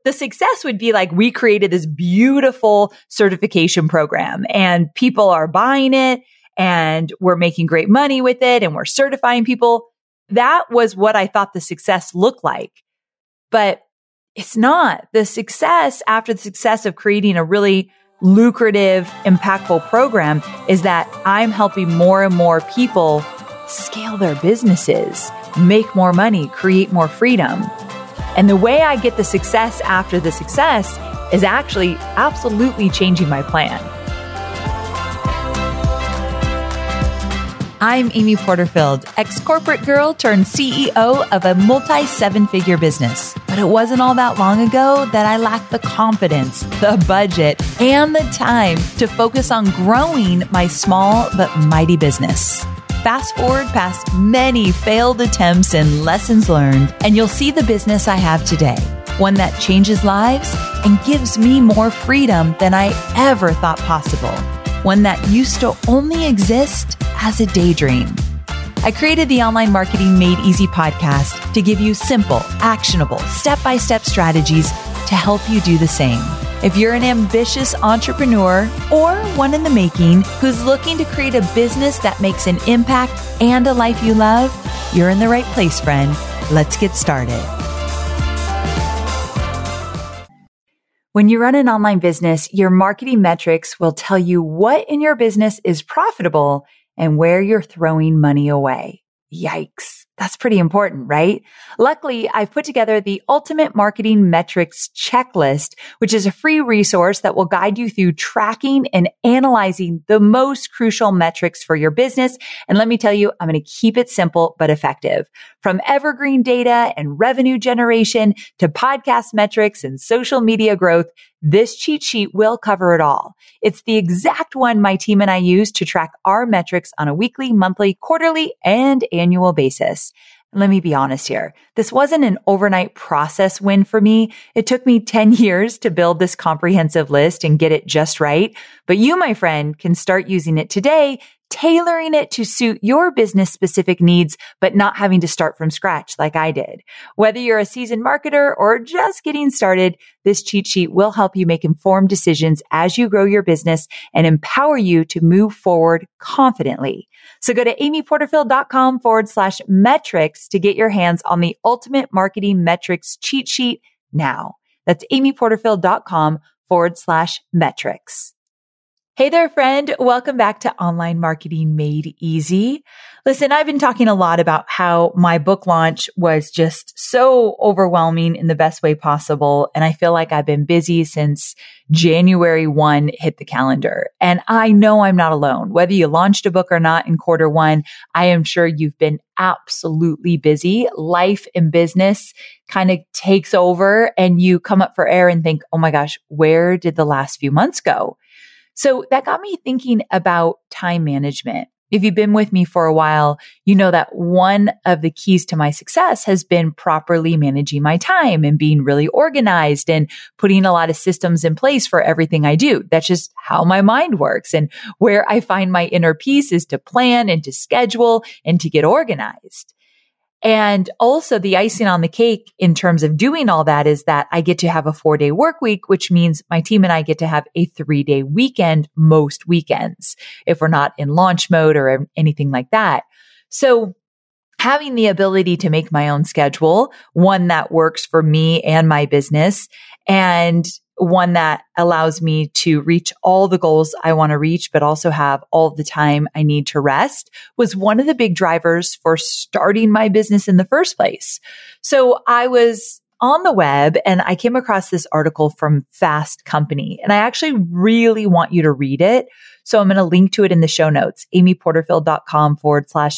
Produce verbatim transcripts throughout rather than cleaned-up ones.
the success would be like, we created this beautiful certification program and people are buying it and we're making great money with it and we're certifying people. That was what I thought the success looked like. But it's not. The success after the success of creating a really lucrative, impactful program is that I'm helping more and more people scale their businesses, make more money, create more freedom. And the way I get the success after the success is actually absolutely changing my plan. I'm Amy Porterfield, ex-corporate girl turned C E O of a multi-seven-figure business. But it wasn't all that long ago that I lacked the confidence, the budget, and the time to focus on growing my small but mighty business. Fast forward past many failed attempts and lessons learned, and you'll see the business I have today. One that changes lives and gives me more freedom than I ever thought possible. One that used to only exist as a daydream. I created the Online Marketing Made Easy podcast to give you simple, actionable, step-by-step strategies to help you do the same. If you're an ambitious entrepreneur or one in the making who's looking to create a business that makes an impact and a life you love, you're in the right place, friend. Let's get started. When you run an online business, your marketing metrics will tell you what in your business is profitable and where you're throwing money away. Yikes. That's pretty important, right? Luckily, I've put together the Ultimate Marketing Metrics Checklist, which is a free resource that will guide you through tracking and analyzing the most crucial metrics for your business. And let me tell you, I'm going to keep it simple but effective. From evergreen data and revenue generation to podcast metrics and social media growth, this cheat sheet will cover it all. It's the exact one my team and I use to track our metrics on a weekly, monthly, quarterly, and annual basis. Let me be honest here. This wasn't an overnight process win for me. It took me ten years to build this comprehensive list and get it just right. But you, my friend, can start using it today, tailoring it to suit your business specific needs, but not having to start from scratch like I did. Whether you're a seasoned marketer or just getting started, this cheat sheet will help you make informed decisions as you grow your business and empower you to move forward confidently. So go to amyporterfield.com forward slash metrics to get your hands on the Ultimate Marketing Metrics cheat sheet now. That's amyporterfield.com forward slash metrics. Hey there, friend. Welcome back to Online Marketing Made Easy. Listen, I've been talking a lot about how my book launch was just so overwhelming in the best way possible. And I feel like I've been busy since January first hit the calendar. And I know I'm not alone. Whether you launched a book or not in quarter one, I am sure you've been absolutely busy. Life and business kind of takes over and you come up for air and think, oh my gosh, where did the last few months go? So that got me thinking about time management. If you've been with me for a while, you know that one of the keys to my success has been properly managing my time and being really organized and putting a lot of systems in place for everything I do. That's just how my mind works. And where I find my inner peace is to plan and to schedule and to get organized. And also the icing on the cake in terms of doing all that is that I get to have a four day work week, which means my team and I get to have a three day weekend most weekends if we're not in launch mode or anything like that. So having the ability to make my own schedule, one that works for me and my business, and one that allows me to reach all the goals I want to reach, but also have all the time I need to rest, was one of the big drivers for starting my business in the first place. So I was on the web and I came across this article from Fast Company, and I actually really want you to read it. So I'm going to link to it in the show notes, amyporterfield.com forward slash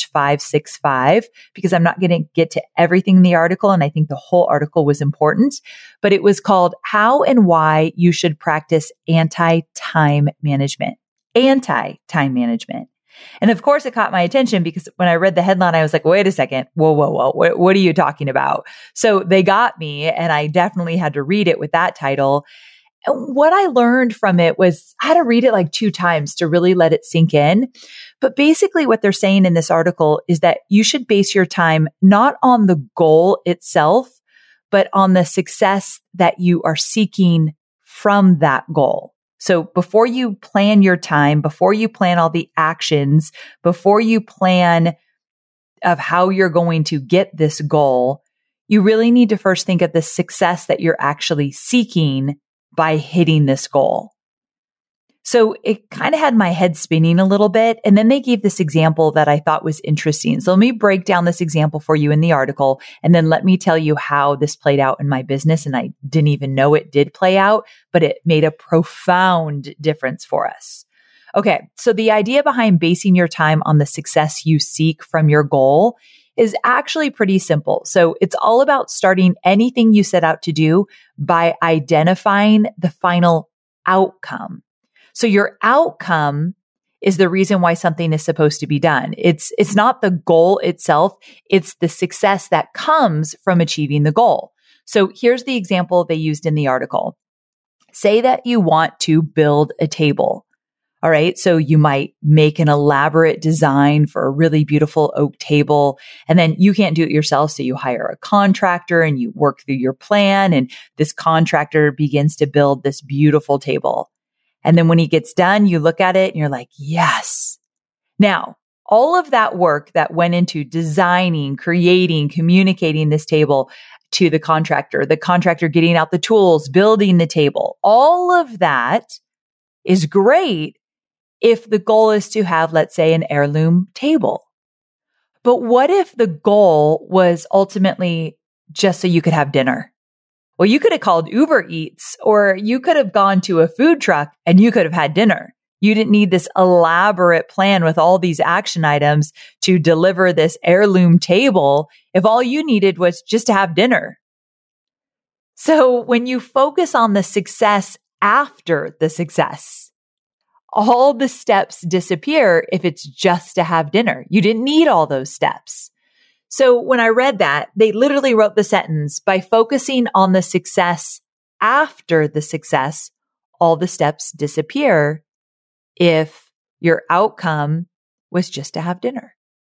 565, because I'm not going to get to everything in the article. And I think the whole article was important, but it was called How and Why You Should Practice Anti-Time Management. Anti-time management. And of course, it caught my attention because when I read the headline, I was like, wait a second. Whoa, whoa, whoa. What, what are you talking about? So they got me, and I definitely had to read it with that title. And what I learned from it was I had to read it like two times to really let it sink in. But basically what they're saying in this article is that you should base your time not on the goal itself, but on the success that you are seeking from that goal. So before you plan your time, before you plan all the actions, before you plan of how you're going to get this goal, you really need to first think of the success that you're actually seeking by hitting this goal. So it kind of had my head spinning a little bit. And then they gave this example that I thought was interesting. So let me break down this example for you in the article, and then let me tell you how this played out in my business. And I didn't even know it did play out, but it made a profound difference for us. Okay. So the idea behind basing your time on the success you seek from your goal is actually pretty simple. So it's all about starting anything you set out to do by identifying the final outcome. So your outcome is the reason why something is supposed to be done. It's, it's not the goal itself. It's the success that comes from achieving the goal. So here's the example they used in the article. Say that you want to build a table. All right. So you might make an elaborate design for a really beautiful oak table, and then you can't do it yourself. So you hire a contractor and you work through your plan, and this contractor begins to build this beautiful table. And then when he gets done, you look at it and you're like, yes. Now, all of that work that went into designing, creating, communicating this table to the contractor, the contractor getting out the tools, building the table, all of that is great if the goal is to have, let's say, an heirloom table. But what if the goal was ultimately just so you could have dinner? Well, you could have called Uber Eats, or you could have gone to a food truck and you could have had dinner. You didn't need this elaborate plan with all these action items to deliver this heirloom table if all you needed was just to have dinner. So when you focus on the success after the success, all the steps disappear if it's just to have dinner. You didn't need all those steps. So when I read that, they literally wrote the sentence, by focusing on the success after the success, all the steps disappear if your outcome was just to have dinner.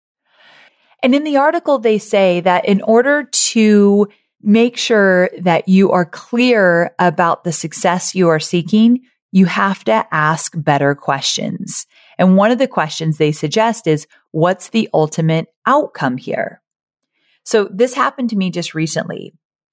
And in the article, they say that in order to make sure that you are clear about the success you are seeking, you have to ask better questions. And one of the questions they suggest is, what's the ultimate outcome here? So this happened to me just recently.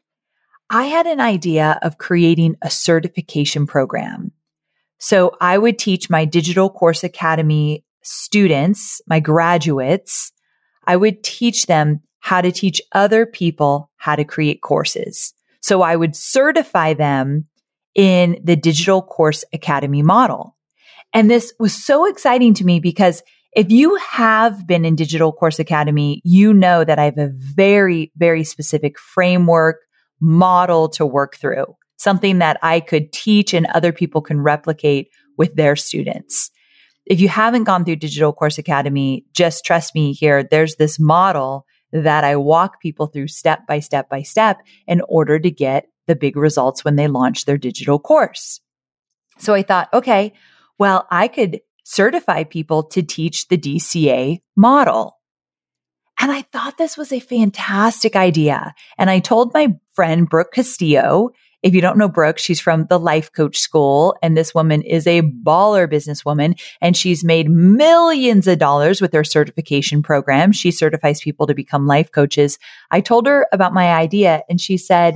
I had an idea of creating a certification program. So I would teach my Digital Course Academy students, my graduates, I would teach them how to teach other people how to create courses. So I would certify them in the Digital Course Academy model. And this was so exciting to me because if you have been in Digital Course Academy, you know that I have a very, very specific framework, model to work through, something that I could teach and other people can replicate with their students. If you haven't gone through Digital Course Academy, just trust me here, there's this model that I walk people through step by step by step in order to get the big results when they launch their digital course. So I thought, okay, well, I could certify people to teach the D C A model. And I thought this was a fantastic idea. And I told my friend, Brooke Castillo, if you don't know Brooke, she's from the Life Coach School. And this woman is a baller businesswoman. And she's made millions of dollars with her certification program. She certifies people to become life coaches. I told her about my idea and she said,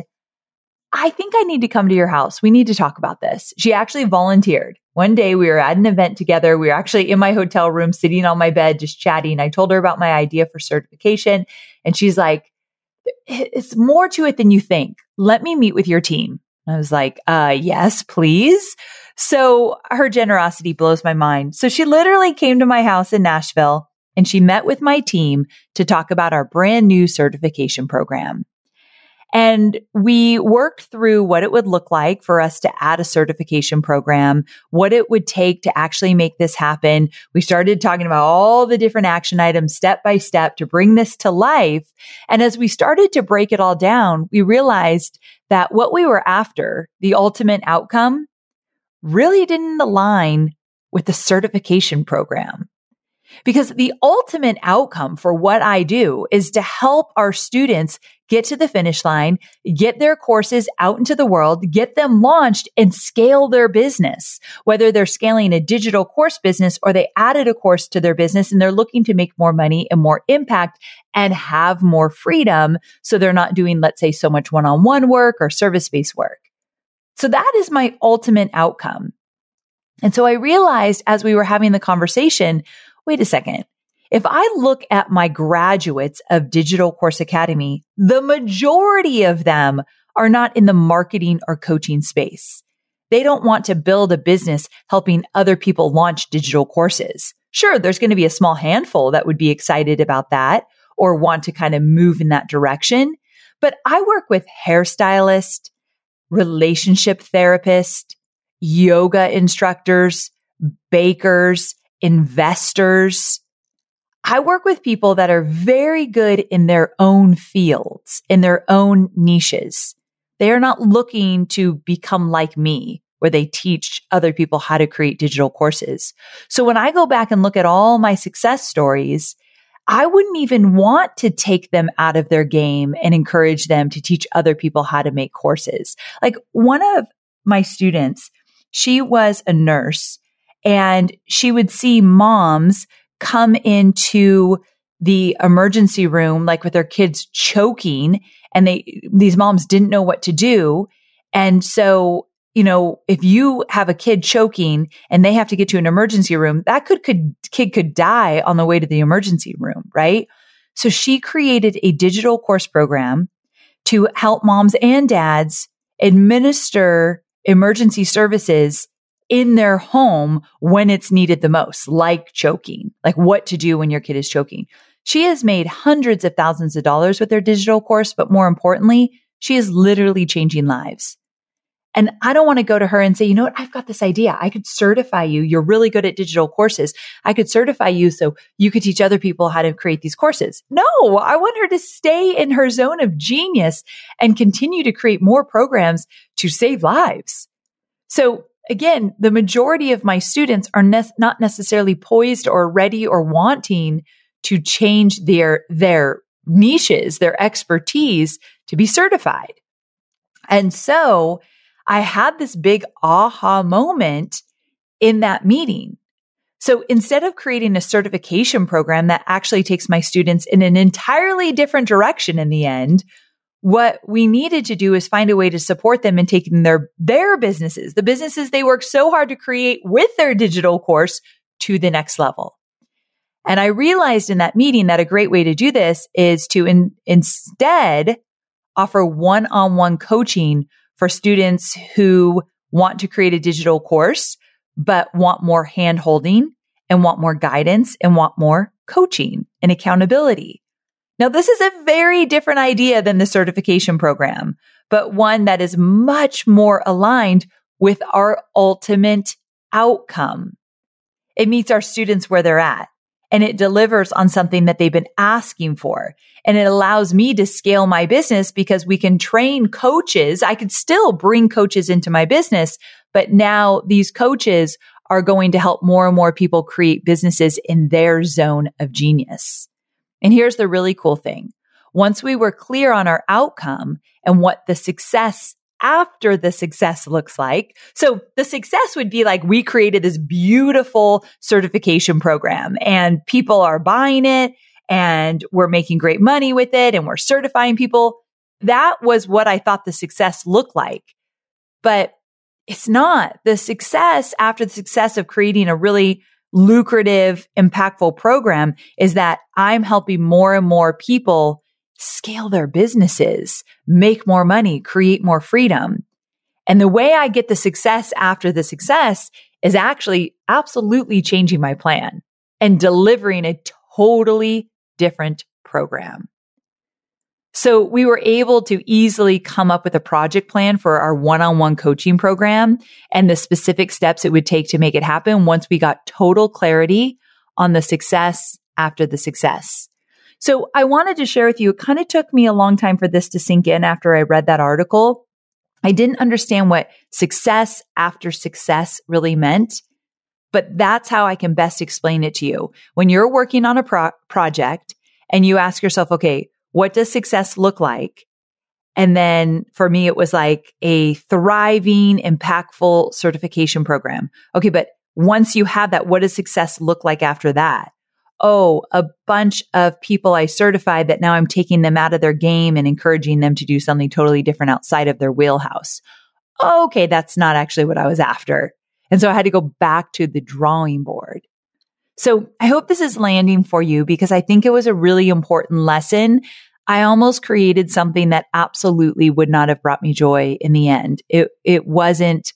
I think I need to come to your house. We need to talk about this. She actually volunteered. One day we were at an event together. We were actually in my hotel room, sitting on my bed, just chatting. I told her about my idea for certification. And she's like, it's more to it than you think. Let me meet with your team. I was like, uh, yes, please. So her generosity blows my mind. So she literally came to my house in Nashville and she met with my team to talk about our brand new certification program. And we worked through what it would look like for us to add a certification program, what it would take to actually make this happen. We started talking about all the different action items step by step to bring this to life. And as we started to break it all down, we realized that what we were after, the ultimate outcome, really didn't align with the certification program. Because the ultimate outcome for what I do is to help our students get to the finish line, get their courses out into the world, get them launched and scale their business. Whether they're scaling a digital course business or they added a course to their business and they're looking to make more money and more impact and have more freedom. So they're not doing, let's say, so much one-on-one work or service-based work. So that is my ultimate outcome. And so I realized as we were having the conversation, wait a second. If I look at my graduates of Digital Course Academy, the majority of them are not in the marketing or coaching space. They don't want to build a business helping other people launch digital courses. Sure, there's going to be a small handful that would be excited about that or want to kind of move in that direction. But I work with hairstylists, relationship therapists, yoga instructors, bakers, investors. I work with people that are very good in their own fields, in their own niches. They are not looking to become like me, where they teach other people how to create digital courses. So when I go back and look at all my success stories, I wouldn't even want to take them out of their game and encourage them to teach other people how to make courses. Like one of my students, she was a nurse. And she would see moms come into the emergency room, like with their kids choking, and they, these moms didn't know what to do. And so, you know, if you have a kid choking and they have to get to an emergency room, that could, could kid could die on the way to the emergency room, right? So she created a digital course program to help moms and dads administer emergency services in their home when it's needed the most, like choking, like what to do when your kid is choking. She has made hundreds of thousands of dollars with her digital course, but more importantly, she is literally changing lives. And I don't want to go to her and say, you know what, I've got this idea. I could certify you. You're really good at digital courses. I could certify you so you could teach other people how to create these courses. No, I want her to stay in her zone of genius and continue to create more programs to save lives. So again, the majority of my students are ne- not necessarily poised or ready or wanting to change their, their niches, their expertise to be certified. And so I had this big aha moment in that meeting. So instead of creating a certification program that actually takes my students in an entirely different direction in the end, what we needed to do is find a way to support them in taking their, their businesses, the businesses they worked so hard to create with their digital course, to the next level. And I realized in that meeting that a great way to do this is to in, instead offer one-on-one coaching for students who want to create a digital course, but want more hand-holding and want more guidance and want more coaching and accountability. Now, this is a very different idea than the certification program, but one that is much more aligned with our ultimate outcome. It meets our students where they're at, and it delivers on something that they've been asking for. And it allows me to scale my business because we can train coaches. I could still bring coaches into my business, but now these coaches are going to help more and more people create businesses in their zone of genius. And here's the really cool thing. Once we were clear on our outcome and what the success after the success looks like. So the success would be like, we created this beautiful certification program and people are buying it and we're making great money with it and we're certifying people. That was what I thought the success looked like. But it's not. The success after the success of creating a really lucrative, impactful program is that I'm helping more and more people scale their businesses, make more money, create more freedom. And the way I get the success after the success is actually absolutely changing my plan and delivering a totally different program. So we were able to easily come up with a project plan for our one-on-one coaching program and the specific steps it would take to make it happen once we got total clarity on the success after the success. So I wanted to share with you, it kind of took me a long time for this to sink in after I read that article. I didn't understand what success after success really meant. but that's how I can best explain it to you. When you're working on a pro- project and you ask yourself, okay, what does success look like? And then for me, it was like a thriving, impactful certification program. Okay, but once you have that, what does success look like after that? Oh, a bunch of people I certified that now I'm taking them out of their game and encouraging them to do something totally different outside of their wheelhouse. Okay, that's not actually what I was after. And so I had to go back to the drawing board. So I hope this is landing for you because I think it was a really important lesson. I almost created something that absolutely would not have brought me joy in the end. It, it wasn't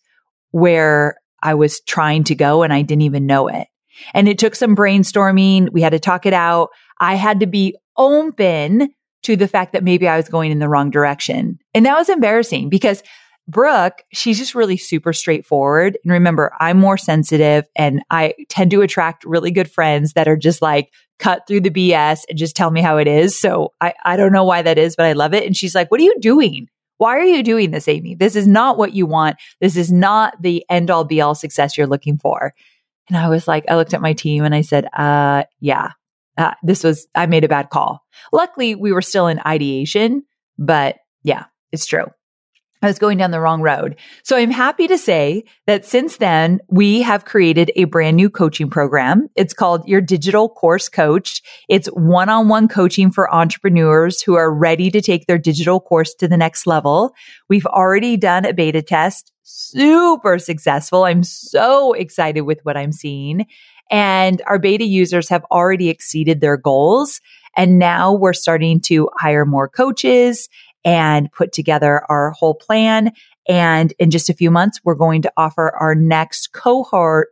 where I was trying to go and I didn't even know it. And it took some brainstorming. We had to talk it out. I had to be open to the fact that maybe I was going in the wrong direction. And that was embarrassing because Brooke, she's just really super straightforward. And remember, I'm more sensitive and I tend to attract really good friends that are just like cut through the B S and just tell me how it is. So I, I don't know why that is, but I love it. And she's like, what are you doing? Why are you doing this, Amy? This is not what you want. This is not the end all be all success you're looking for. And I was like, I looked at my team and I said, uh, yeah, uh, this was, I made a bad call. Luckily, we were still in ideation, but yeah, it's true. I was going down the wrong road. So I'm happy to say that since then, we have created a brand new coaching program. It's called Your Digital Course Coach. It's one-on-one coaching for entrepreneurs who are ready to take their digital course to the next level. We've already done a beta test, super successful. I'm so excited with what I'm seeing. And our beta users have already exceeded their goals. And now we're starting to hire more coaches and put together our whole plan. And in just a few months, we're going to offer our next cohort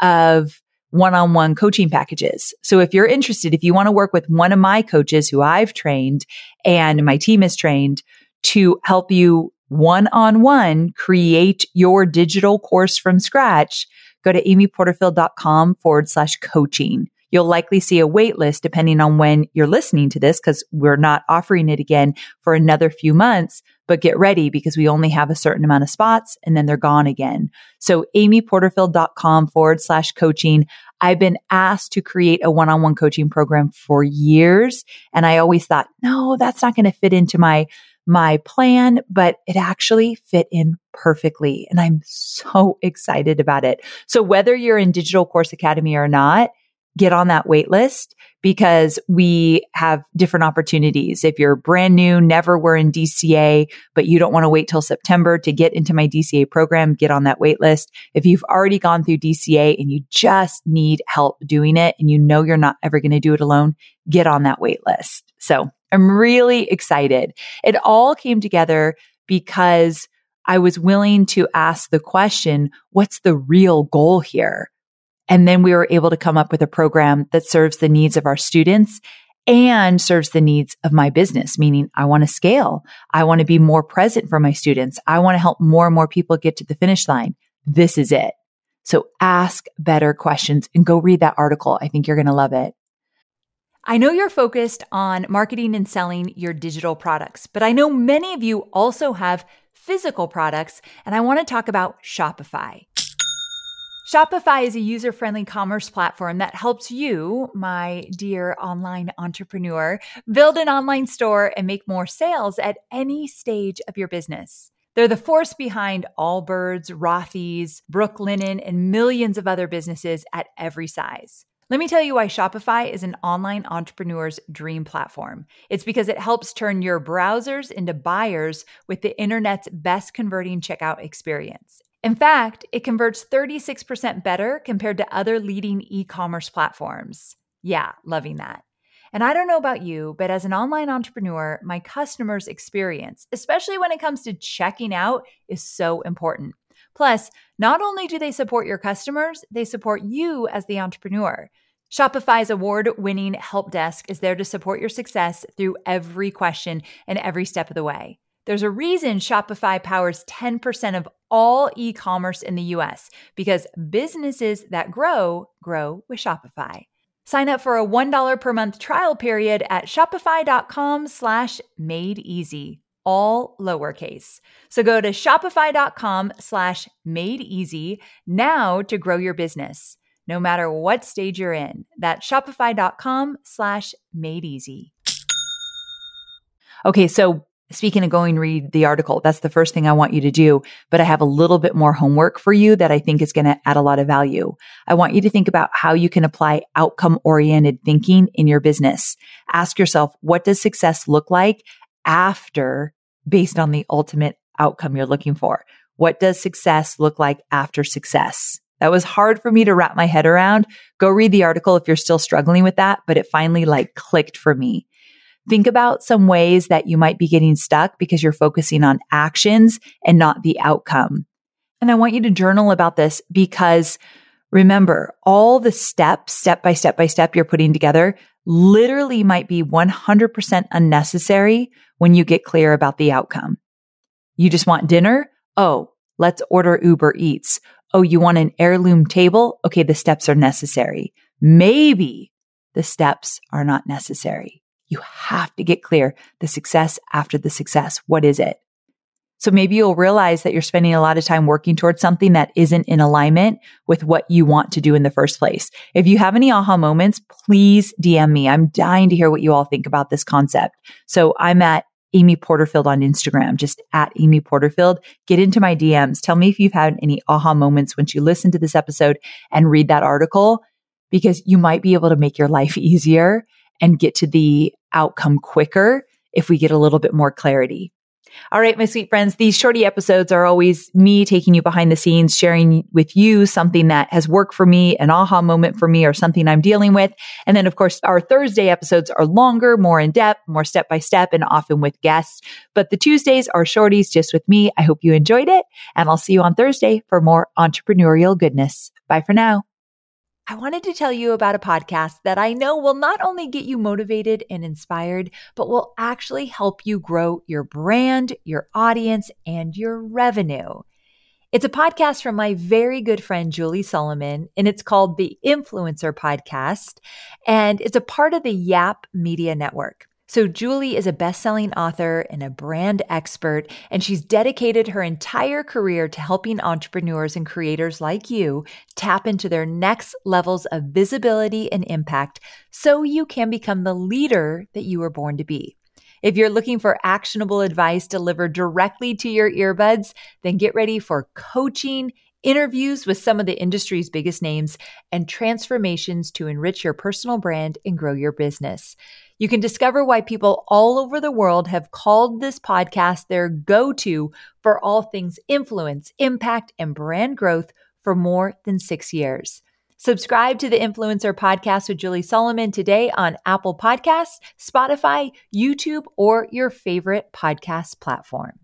of one-on-one coaching packages. So if you're interested, if you want to work with one of my coaches who I've trained and my team is trained to help you one-on-one create your digital course from scratch, go to amyporterfield.com forward slash coaching. You'll likely see a wait list depending on when you're listening to this because we're not offering it again for another few months, but get ready because we only have a certain amount of spots and then they're gone again. So amyporterfield.com forward slash coaching. I've been asked to create a one-on-one coaching program for years. And I always thought, no, that's not going to fit into my, my plan, but it actually fit in perfectly. And I'm so excited about it. So whether you're in Digital Course Academy or not, get on that wait list because we have different opportunities. If you're brand new, never were in D C A, but you don't want to wait till September to get into my D C A program, get on that wait list. If you've already gone through D C A and you just need help doing it and you know you're not ever going to do it alone, get on that wait list. So I'm really excited. It all came together because I was willing to ask the question, what's the real goal here? And then we were able to come up with a program that serves the needs of our students and serves the needs of my business, meaning I want to scale. I want to be more present for my students. I want to help more and more people get to the finish line. This is it. So ask better questions and go read that article. I think you're going to love it. I know you're focused on marketing and selling your digital products, but I know many of you also have physical products, and I want to talk about Shopify. Shopify is a user-friendly commerce platform that helps you, my dear online entrepreneur, build an online store and make more sales at any stage of your business. They're the force behind Allbirds, Rothy's, Brooklinen, and millions of other businesses at every size. Let me tell you why Shopify is an online entrepreneur's dream platform. It's because it helps turn your browsers into buyers with the internet's best converting checkout experience. In fact, it converts thirty-six percent better compared to other leading e-commerce platforms. Yeah, loving that. And I don't know about you, but as an online entrepreneur, my customers' experience, especially when it comes to checking out, is so important. Plus, not only do they support your customers, they support you as the entrepreneur. Shopify's award-winning help desk is there to support your success through every question and every step of the way. There's a reason Shopify powers ten percent of all e-commerce in the U S because businesses that grow, grow with Shopify. Sign up for a one dollar per month trial period at shopify.com slash made easy, all lowercase. So go to shopify.com slash made easy now to grow your business. no matter what stage you're in. That's shopify.com slash made easy. Okay, so speaking of going read the article, that's the first thing I want you to do, but I have a little bit more homework for you that I think is going to add a lot of value. I want you to think about how you can apply outcome-oriented thinking in your business. Ask yourself, what does success look like after, based on the ultimate outcome you're looking for? What does success look like after success? That was hard for me to wrap my head around. Go read the article if you're still struggling with that, but it finally like clicked for me. Think about some ways that you might be getting stuck because you're focusing on actions and not the outcome. And I want you to journal about this because remember, all the steps, step by step by step you're putting together literally might be one hundred percent unnecessary when you get clear about the outcome. You just want dinner? Oh, let's order Uber Eats. Oh, you want an heirloom table? Okay, the steps are necessary. Maybe the steps are not necessary. You have to get clear. The success after the success. What is it? So maybe you'll realize that you're spending a lot of time working towards something that isn't in alignment with what you want to do in the first place. If you have any aha moments, please D M me. I'm dying to hear what you all think about this concept. So I'm at Amy Porterfield on Instagram, just at Amy Porterfield. Get into my D Ms. Tell me if you've had any aha moments once you listen to this episode and read that article, because you might be able to make your life easier and get to the outcome quicker if we get a little bit more clarity. All right, my sweet friends, these shorty episodes are always me taking you behind the scenes, sharing with you something that has worked for me, an aha moment for me, or something I'm dealing with. And then, of course, our Thursday episodes are longer, more in depth, more step by step, and often with guests. But the Tuesdays are shorties just with me. I hope you enjoyed it. And I'll see you on Thursday for more entrepreneurial goodness. Bye for now. I wanted to tell you about a podcast that I know will not only get you motivated and inspired, but will actually help you grow your brand, your audience, and your revenue. It's a podcast from my very good friend, Julie Solomon, and it's called the Influencer Podcast, and it's a part of the Yap Media Network. So Julie is a best-selling author and a brand expert, and she's dedicated her entire career to helping entrepreneurs and creators like you tap into their next levels of visibility and impact so you can become the leader that you were born to be. If you're looking for actionable advice delivered directly to your earbuds, then get ready for coaching, interviews with some of the industry's biggest names, and transformations to enrich your personal brand and grow your business. You can discover why people all over the world have called this podcast their go-to for all things influence, impact, and brand growth for more than six years. Subscribe to the Influencer Podcast with Julie Solomon today on Apple Podcasts, Spotify, YouTube, or your favorite podcast platform.